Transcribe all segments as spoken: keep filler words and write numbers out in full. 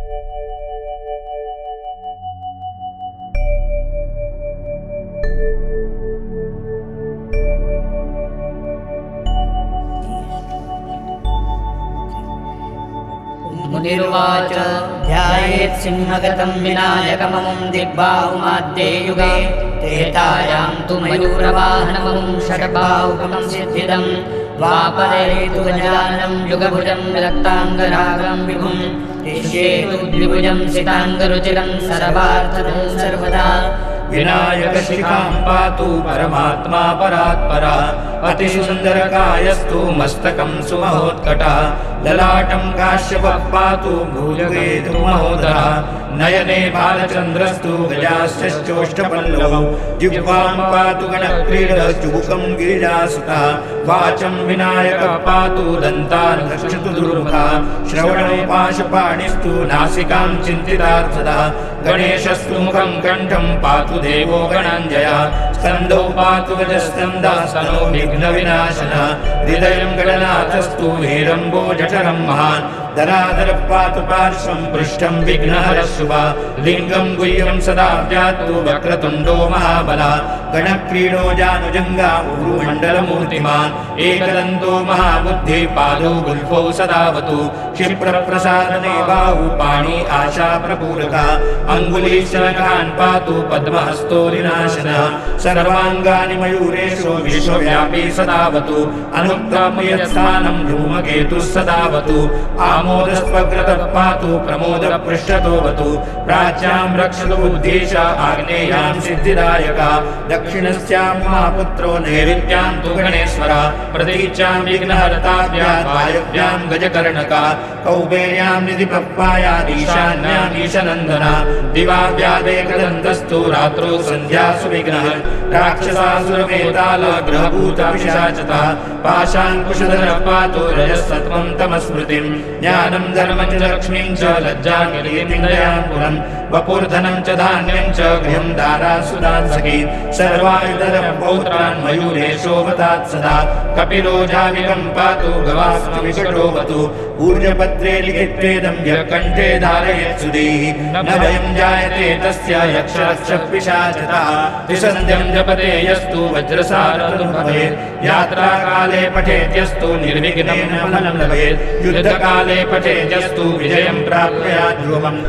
मुनिरुवाच ध्यायेत् सिंहगतं विनायकममुं दिग्बाहुमाद्ये युगे त्रेतायां तु मयूरवाहनममुं षड्बाहुकं सिद्धिदं द्वापरे तु गजाननं युगभुजं रक्ताङ्गरागं विभुं शिष्ये तु द्विभुजं सिताङ्गरुचिरं सर्वार्थदं सर्वदा विनायकशिखां पातु परमात्मा परात्परा अतिसुन्दरकायस्तु मस्तकं सुमहोत्कटः ललाटं काश्यपः पातु भुजगे तु महोदरः नयने बालचन्द्रस्तु गजाश्चोष्टपल्लवौ जिह्वां पातु गणक्रीडः चुबुकं गिरिजासुतः वाचं विनायकः पातु दन्तान् रक्षतु दुर्मुखः श्रवणे पाशपाणिस्तु नासिकां चिन्तितार्थदः गणेशस्तु मुखं कण्ठं पातु देवो गणाञ्जयः स्कन्दौ पातु गजस्कन्दः स्तनो विघ्नविनाशनः हृदयं गणनाथस्तु हेरम्बो जठरं महान् धराधरः पातु पार्श्वं पृष्ठं विघ्नहरः शुभः लिङ्गं गुह्यं सदा व्यात्तु वक्रतुण्डो महाबलः गणक्रीडो जानुजङ्गा उरुमण्डलमूर्तिमान् एकदन्तो महाबुद्धिः पादौ गुल्फौ सदावतु क्षिप्रप्रसादने बाहु पाणि आशाप्रपूरकः अङ्गुलीशनखान् पातु पद्महस्तोरिनाशनः सर्वाङ्गानि मयूरेषु विश्वव्यापी सदावतु अनुत्तमयत्स्थानं धूमकेतुः सदावतु आमोदस्पग्रतः पातु प्रमोदपृष्ठतोऽवतु प्राच्यां रक्षतु बुद्धीश आग्नेयां सिद्धिदायकः दक्षिणस्यां महापुत्रो नैऋत्यां तु गणेश्वरः प्रतीच्यां विघ्नहर्ताभ्यां वायव्यां गजकर्णकः कौबेर्यां निधिपप्पायादीशान्यां ईशनन्दनः दिवाव्यादेकदन्तस्तु रात्रौ सन्ध्यासु विघ्नः राक्षसासुरवेताल ग्रहभूतपिशाचतः पाशाङ्कुशधरः पातु रजःसत्त्वं तमस्मृतिं ज्ञानं धर्मं च लक्ष्मीं च लज्जां पुरं वपुर्धनं च धान्यं च गृहं दारासुदान् सखी सर्वायुधरं पौत्रान् मयूरेशोऽवतात् सदा कपिलो जाविकं पातु गवास्तु विकटोऽवतु ऊर्जपत्रे लिखित्वेदं यः कण्ठे धारयेत् सुधीः न भयं जायते तस्य यक्षरक्षपिशाचतः त्रिसन्ध्यं जपते यस्तु वज्रसारथं भवेत् यात्राकाले पठेत्यस्तु निर्विघ्नेन फलं लभेत् युद्धकाले पठेत्यस्तु विजयं प्राप्नुयात् ध्रुवम्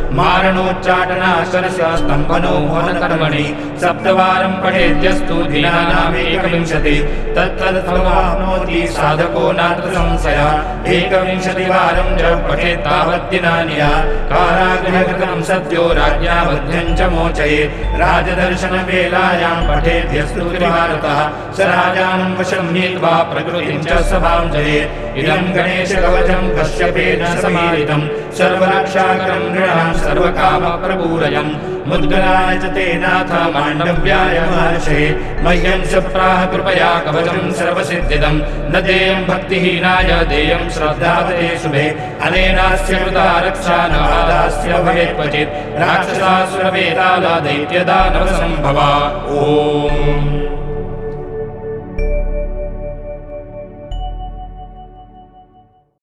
मारणोच्चाटनाशरस्तम्भनो मोहनकर्मणि सप्तवारं पठेत्यस्तु दिनानामेकविंशति तत्तदप्नोति साधको नात्र संशयः एकविंशतिवारं च पठेत् तावद्दिनानि कारागृहकृतं सद्यो राज्ञाबद्ध्यं च मोचयेत् राजदर्शनवेलायां पठेद्यस्तु त्रिवारतः स राजानं वशं नीत्वा प्रकृतिं च सभां जयेत् इदं गणेशकवचं कश्यपेन समाहितं सर्वरक्षाकरं नृणां सर्वकामप्रपूरयम् मुद्गलाय च तेनाथ माण्डव्याय महर्षे मह्यं स प्राह कृपया कवचं सर्वसिद्धिदं न देयं भक्तिहीनाय देयं श्रद्धावते शुभे अनेनास्य कृता रक्षा न बाधास्य भवेत् क्वचित् राक्षसासुरवेताला दैत्यदानवसम्भवा ओम्।